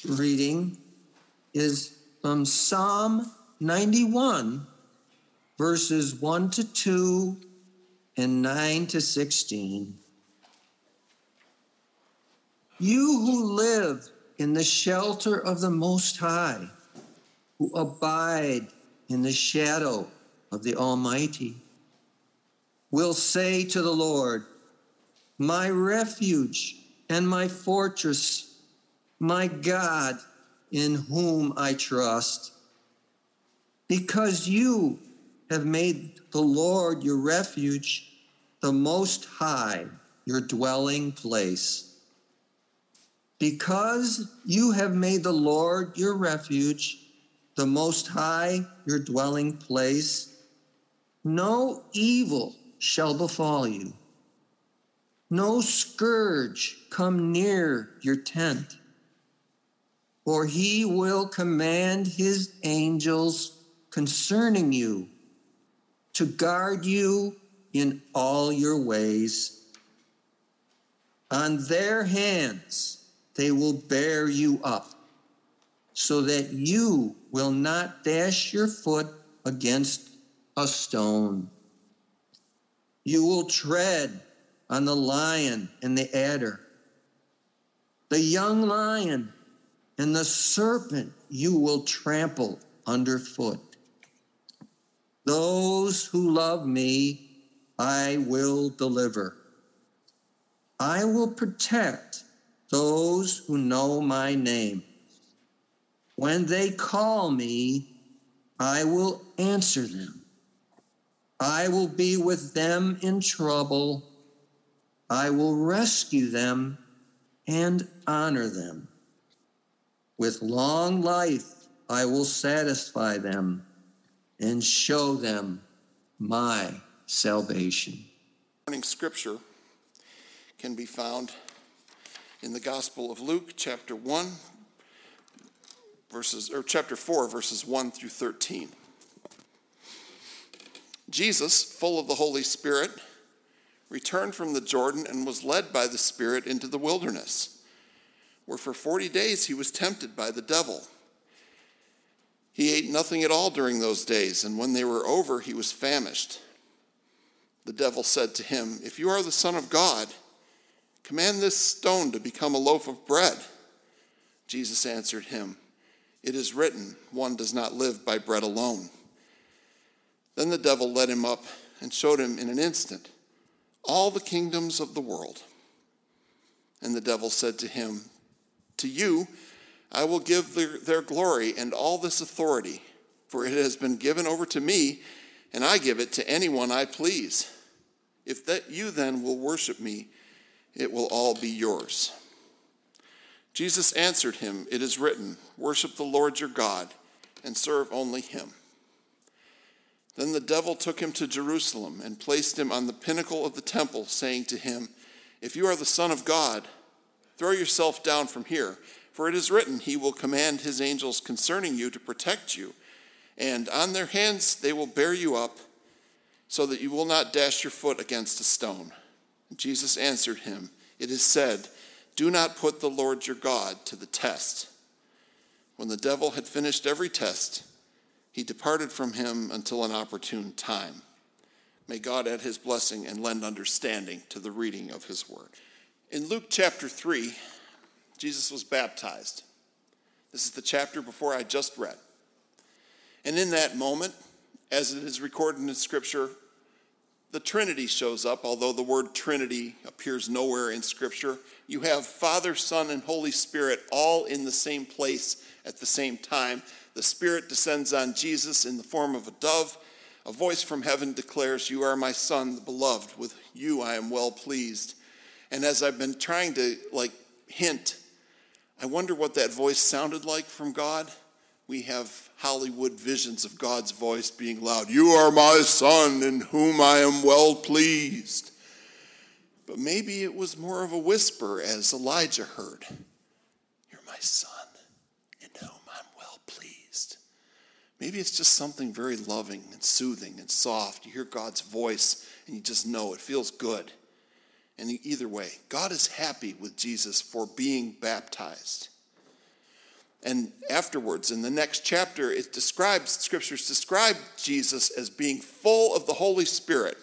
reading is from Psalm 91, verses 1 to 2 and 9 to 16. You who live in the shelter of the Most High, who abide in the shadow of the Almighty, will say to the Lord, my refuge and my fortress, my God, in whom I trust. Because you have made the Lord your refuge, the Most High your dwelling place. Because you have made the Lord your refuge, the Most High your dwelling place, no evil shall befall you. No scourge come near your tent, for he will command his angels concerning you to guard you in all your ways. On their hands they will bear you up, so that you will not dash your foot against a stone. You will tread on the lion and the adder, the young lion and the serpent you will trample underfoot. Those who love me, I will deliver. I will protect those who know my name. When they call me, I will answer them. I will be with them in trouble. I will rescue them and honor them. With long life, I will satisfy them and show them my salvation. Morning scripture can be found in the Gospel of Luke, chapter 4, verses 1 through 13. Jesus, full of the Holy Spirit, returned from the Jordan and was led by the Spirit into the wilderness, where for 40 days he was tempted by the devil. He ate nothing at all during those days, and when they were over, he was famished. The devil said to him, if you are the Son of God, command this stone to become a loaf of bread. Jesus answered him, it is written, one does not live by bread alone. Then the devil led him up and showed him in an instant all the kingdoms of the world. And the devil said to him, to you I will give their glory and all this authority, for it has been given over to me, and I give it to anyone I please. If that you then will worship me, it will all be yours. Jesus answered him, it is written, worship the Lord your God and serve only him. Then the devil took him to Jerusalem and placed him on the pinnacle of the temple, saying to him, if you are the Son of God, throw yourself down from here, for it is written, he will command his angels concerning you to protect you, and on their hands they will bear you up, so that you will not dash your foot against a stone. Jesus answered him, it is said, do not put the Lord your God to the test. When the devil had finished every test, he departed from him until an opportune time. May God add his blessing and lend understanding to the reading of his word. In Luke chapter 3, Jesus was baptized. This is the chapter before I just read. And in that moment, as it is recorded in Scripture, the Trinity shows up, although the word Trinity appears nowhere in Scripture. You have Father, Son, and Holy Spirit all in the same place at the same time. The Spirit descends on Jesus in the form of a dove. A voice from heaven declares, you are my Son, the beloved. With you I am well pleased. And as I've been trying to hint, I wonder what that voice sounded like from God. We have Hollywood visions of God's voice being loud. You are my Son, in whom I am well pleased. But maybe it was more of a whisper, as Elijah heard. You're my Son, in whom I'm well pleased. Maybe it's just something very loving and soothing and soft. You hear God's voice and you just know it feels good. And either way, God is happy with Jesus for being baptized. And afterwards, in the next chapter, scriptures describe Jesus as being full of the Holy Spirit,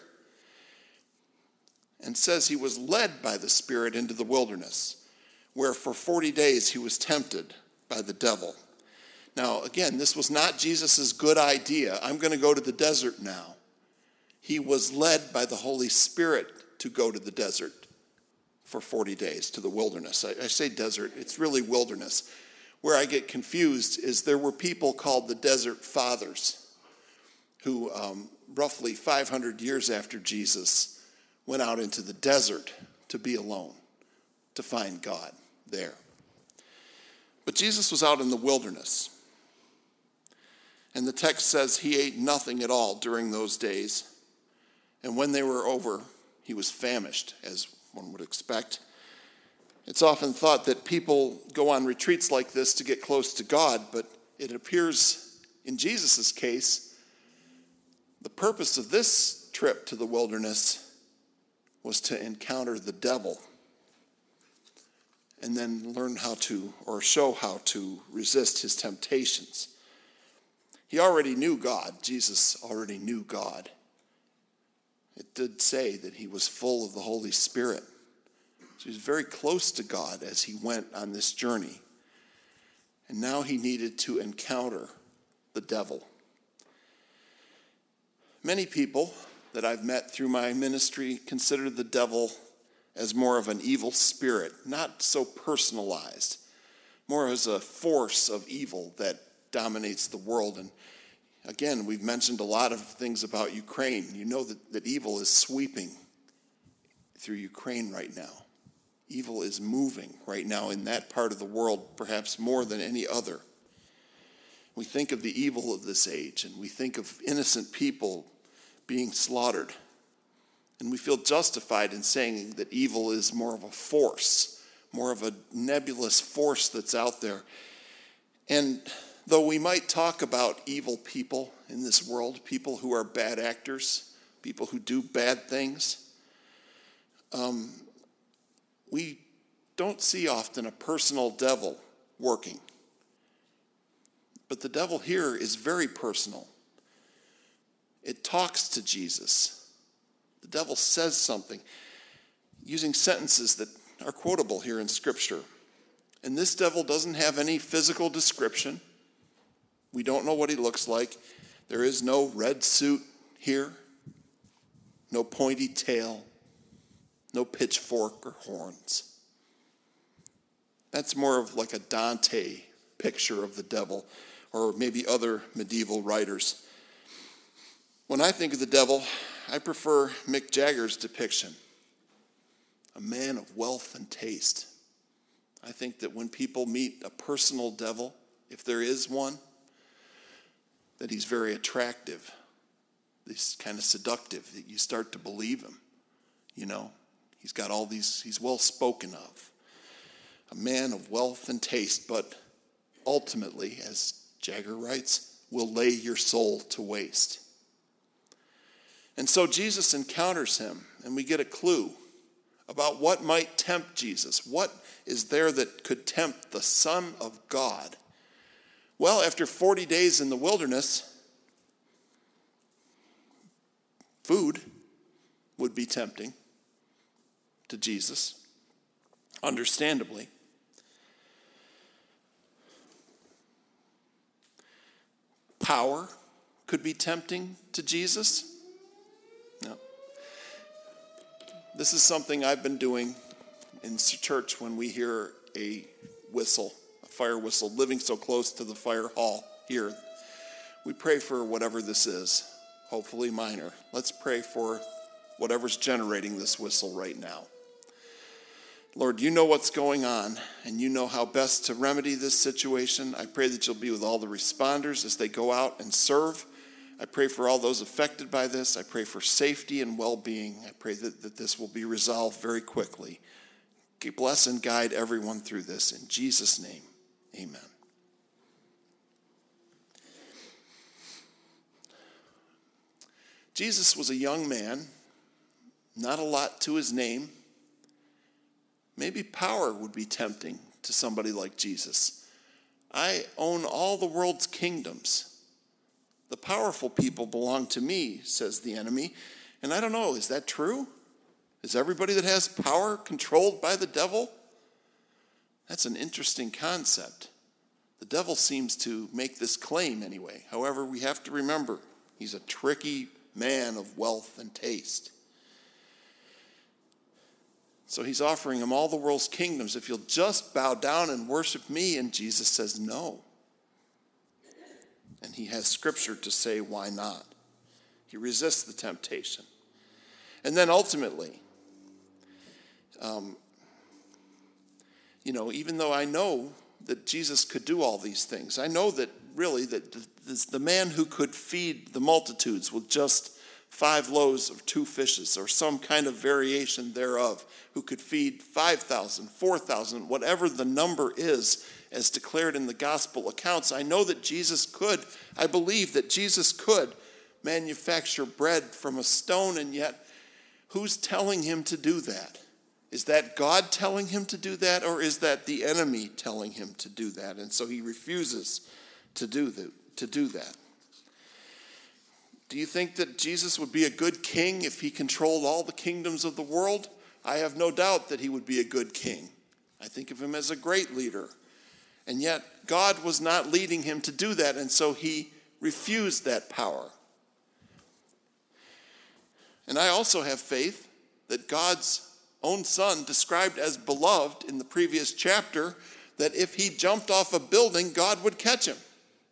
and says he was led by the Spirit into the wilderness, where for 40 days he was tempted by the devil. Now, again, this was not Jesus' good idea. I'm going to go to the desert now. He was led by the Holy Spirit to go to the desert for 40 days, to the wilderness. I say desert, it's really wilderness. Where I get confused is there were people called the Desert Fathers who, roughly 500 years after Jesus, went out into the desert to be alone, to find God there. But Jesus was out in the wilderness. And the text says he ate nothing at all during those days. And when they were over, he was famished, as one would expect. It's often thought that people go on retreats like this to get close to God, but it appears in Jesus' case, the purpose of this trip to the wilderness was to encounter the devil and then learn how to, or show how to, resist his temptations. He already knew God. Jesus already knew God. It did say that he was full of the Holy Spirit. So he was very close to God as he went on this journey. And now he needed to encounter the devil. Many people that I've met through my ministry consider the devil as more of an evil spirit, not so personalized, more as a force of evil that dominates the world. And again, we've mentioned a lot of things about Ukraine. You know that evil is sweeping through Ukraine right now. Evil is moving right now in that part of the world, perhaps more than any other. We think of the evil of this age, and we think of innocent people being slaughtered. And we feel justified in saying that evil is more of a force, more of a nebulous force that's out there. And though we might talk about evil people in this world, people who are bad actors, people who do bad things, we don't see often a personal devil working. But the devil here is very personal. It talks to Jesus. The devil says something using sentences that are quotable here in Scripture. And this devil doesn't have any physical description. We don't know what he looks like. There is no red suit here, no pointy tail, no pitchfork or horns. That's more of like a Dante picture of the devil, or maybe other medieval writers. When I think of the devil, I prefer Mick Jagger's depiction, a man of wealth and taste. I think that when people meet a personal devil, if there is one, that he's very attractive. He's kind of seductive, that you start to believe him. You know, he's got all these, he's well spoken of. A man of wealth and taste, but ultimately, as Jagger writes, will lay your soul to waste. And so Jesus encounters him, and we get a clue about what might tempt Jesus. What is there that could tempt the Son of God? Well, after 40 days in the wilderness, food would be tempting to Jesus, understandably. Power could be tempting to Jesus. No. This is something I've been doing in church when we hear a whistle, a fire whistle, living so close to the fire hall here. We pray for whatever this is, hopefully minor. Let's pray for whatever's generating this whistle right now. Lord, you know what's going on, and you know how best to remedy this situation. I pray that you'll be with all the responders as they go out and serve. I pray for all those affected by this. I pray for safety and well-being. I pray that this will be resolved very quickly. Bless and guide everyone through this. In Jesus' name, amen. Jesus was a young man, not a lot to his name. Maybe power would be tempting to somebody like Jesus. I own all the world's kingdoms. The powerful people belong to me, says the enemy. And I don't know, is that true? Is everybody that has power controlled by the devil? That's an interesting concept. The devil seems to make this claim anyway. However, we have to remember, he's a tricky man of wealth and taste. So he's offering him all the world's kingdoms if you'll just bow down and worship me. And Jesus says no. And he has scripture to say why not. He resists the temptation. And then ultimately, even though I know that Jesus could do all these things, I know that really that the man who could feed the multitudes with just 5 loaves of 2 fishes or some kind of variation thereof, who could feed 5,000, 4,000, whatever the number is as declared in the gospel accounts, I know that I believe that Jesus could manufacture bread from a stone, and yet who's telling him to do that? Is that God telling him to do that, or is that the enemy telling him to do that? And so he refuses to do that. Do you think that Jesus would be a good king if he controlled all the kingdoms of the world? I have no doubt that he would be a good king. I think of him as a great leader. And yet God was not leading him to do that, and so he refused that power. And I also have faith that God's own son, described as beloved in the previous chapter, that if he jumped off a building, God would catch him.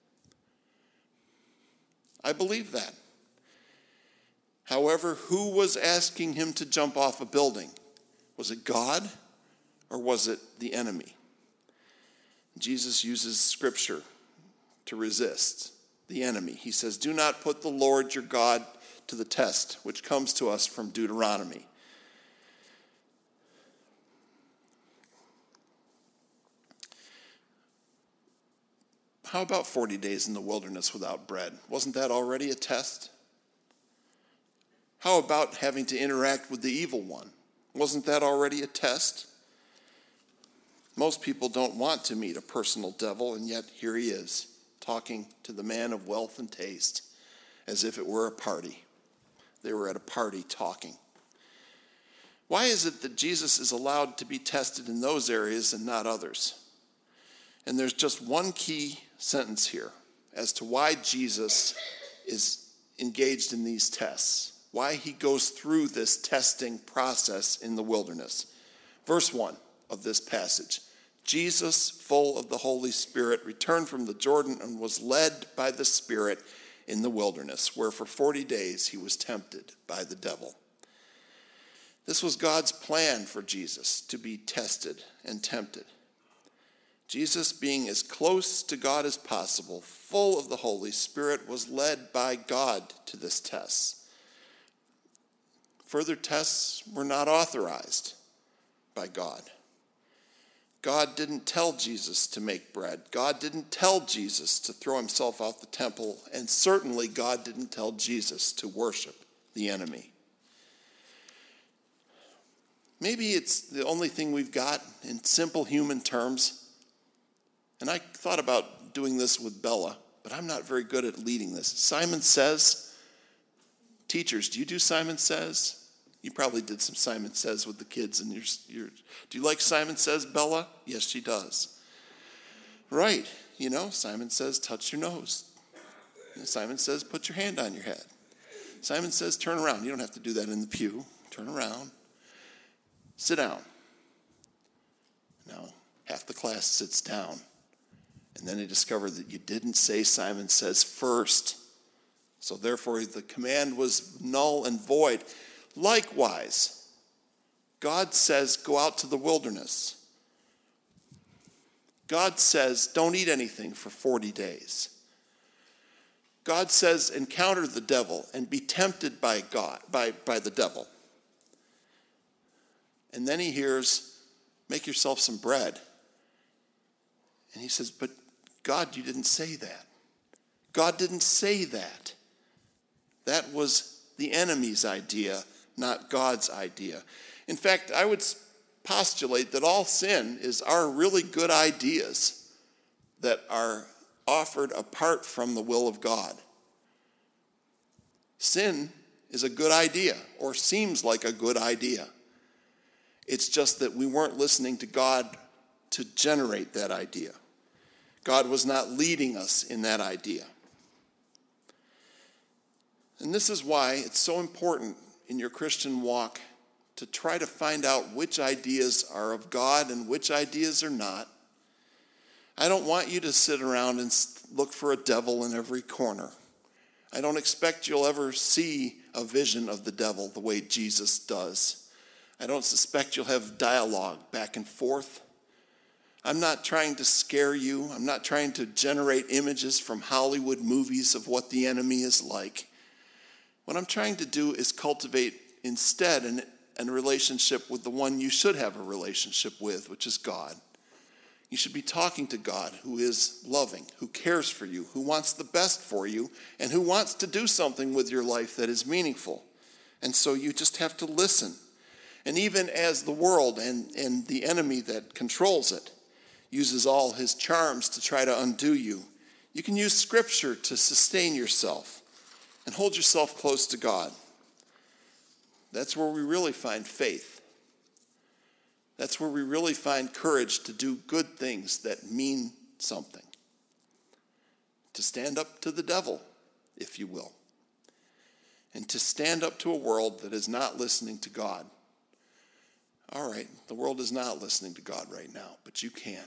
I believe that. However, who was asking him to jump off a building? Was it God or was it the enemy? Jesus uses scripture to resist the enemy. He says, "Do not put the Lord your God to the test," which comes to us from Deuteronomy. How about 40 days in the wilderness without bread? Wasn't that already a test? How about having to interact with the evil one? Wasn't that already a test? Most people don't want to meet a personal devil, and yet here he is, talking to the man of wealth and taste as if it were a party. They were at a party talking. Why is it that Jesus is allowed to be tested in those areas and not others? And there's just one key sentence here as to why Jesus is engaged in these tests, why he goes through this testing process in the wilderness. Verse 1 of this passage, Jesus, full of the Holy Spirit, returned from the Jordan and was led by the Spirit in the wilderness, where for 40 days he was tempted by the devil. This was God's plan for Jesus, to be tested and tempted. Jesus, being as close to God as possible, full of the Holy Spirit, was led by God to this test. Further tests were not authorized by God. God didn't tell Jesus to make bread. God didn't tell Jesus to throw himself out the temple. And certainly God didn't tell Jesus to worship the enemy. Maybe it's the only thing we've got in simple human terms. And I thought about doing this with Bella, but I'm not very good at leading this. Simon Says. Teachers, do you do Simon Says? You probably did some Simon Says with the kids. And do you like Simon Says, Bella? Yes, she does. Right. Simon Says, touch your nose. Simon Says, put your hand on your head. Simon Says, turn around. You don't have to do that in the pew. Turn around. Sit down. Now, half the class sits down. And then they discover that you didn't say Simon Says first. So therefore, the command was null and void. Likewise, God says, go out to the wilderness. God says, don't eat anything for 40 days. God says, encounter the devil and be tempted by God, by the devil. And then he hears, make yourself some bread. And he says, but God, you didn't say that. God didn't say that. That was the enemy's idea, not God's idea. In fact, I would postulate that all sin is our really good ideas that are offered apart from the will of God. Sin is a good idea, or seems like a good idea. It's just that we weren't listening to God to generate that idea. God was not leading us in that idea. And this is why it's so important in your Christian walk to try to find out which ideas are of God and which ideas are not. I don't want you to sit around and look for a devil in every corner. I don't expect you'll ever see a vision of the devil the way Jesus does. I don't suspect you'll have dialogue back and forth. I'm not trying to scare you. I'm not trying to generate images from Hollywood movies of what the enemy is like. What I'm trying to do is cultivate instead a relationship with the one you should have a relationship with, which is God. You should be talking to God, who is loving, who cares for you, who wants the best for you, and who wants to do something with your life that is meaningful. And so you just have to listen. And even as the world and the enemy that controls it uses all his charms to try to undo you, you can use Scripture to sustain yourself and hold yourself close to God. That's where we really find faith. That's where we really find courage to do good things that mean something. To stand up to the devil, if you will. And to stand up to a world that is not listening to God. All right, the world is not listening to God right now, but you can.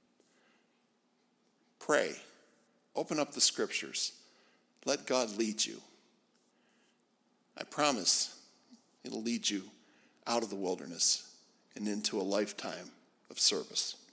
Pray. Open up the Scriptures. Let God lead you. I promise it'll lead you out of the wilderness and into a lifetime of service.